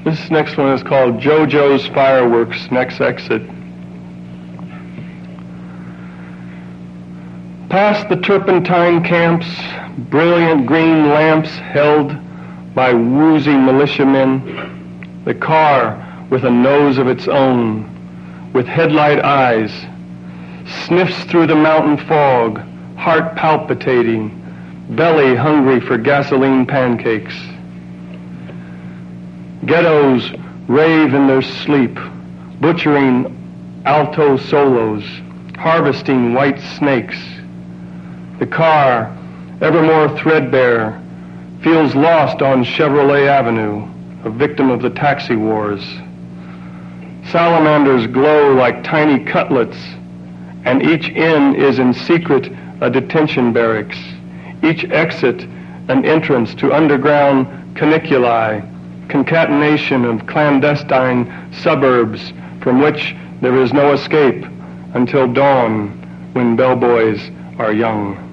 This next one is called JoJo's Fireworks, Next Exit. Past the turpentine camps, brilliant green lamps held by woozy militiamen, the car with a nose of its own, with headlight eyes, sniffs through the mountain fog, heart palpitating, belly hungry for gasoline pancakes. Ghettos rave in their sleep, butchering alto solos, harvesting white snakes. The car, ever more threadbare, feels lost on Chevrolet Avenue, a victim of the taxi wars. Salamanders glow like tiny cutlets, and each inn is in secret a detention barracks, each exit an entrance to underground caniculi, concatenation of clandestine suburbs from which there is no escape until dawn when bellboys are young.